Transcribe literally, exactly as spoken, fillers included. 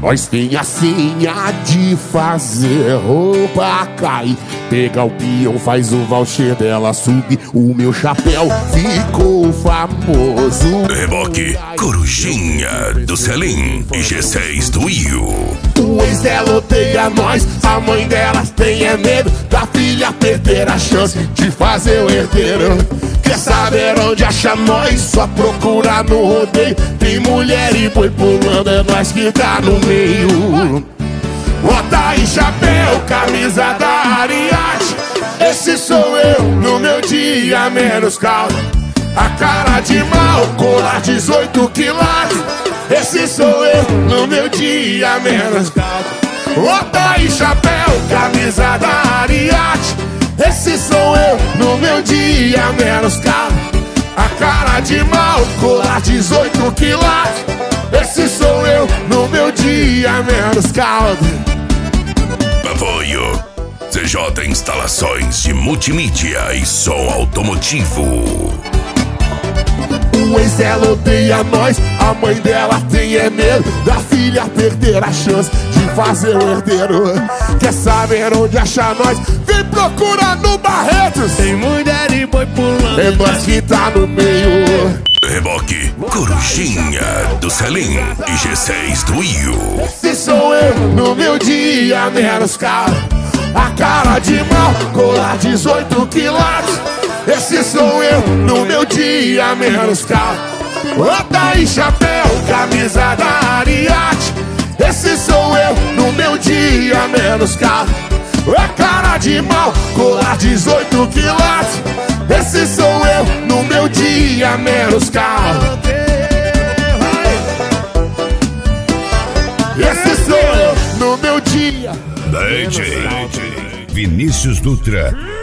Nós tem a senha de fazer roupa cair. Pegar o peão, faz o voucher dela subir. O meu chapéu ficou famoso. Reboque Corujinha do Selim e G seis do Io. O ex dela odeia nós, a mãe dela tem é medo da filha perder a chance de fazer o herdeiro. Quer saber onde acha nós? Só procura no rodeio. Tem mulher e boi pulando, é nós que tá no meio. Bota aí chapéu, camisa da Ariate. Esse sou eu no meu dia menos calmo. A cara de mal, colar dezoito quilates. Esse sou eu no meu dia menos calmo. Bota aí chapéu, camisa da Ariate. Esse sou eu no meu dia menos calmo. A cara de mal, colar dezoito quilates. Esse sou eu no meu dia menos calmo. Apoio C J Instalações de Multimídia e Som Automotivo. O ex dela odeia nós, a mãe dela tem é medo da filha perder a chance de fazer o herdeiro. Quer saber onde achar nós? Vem procurar no Barretos. Tem mulher e boi pulando, é nós que tá no meio. Reboque Corujinha do Selim e G seis do Io. Esse sou eu no meu dia menos caro. A cara de mal, colar dezoito quilates. Esse sou eu no meu dia menos caro. Bota aí chapéu, camisa da Ariate. Esse sou eu no meu dia menos caro. A cara de mal, colar dezoito quilates. Esse sou eu no meu dia menos caro. Esse sou eu no meu dia. D J Vinícius Dutra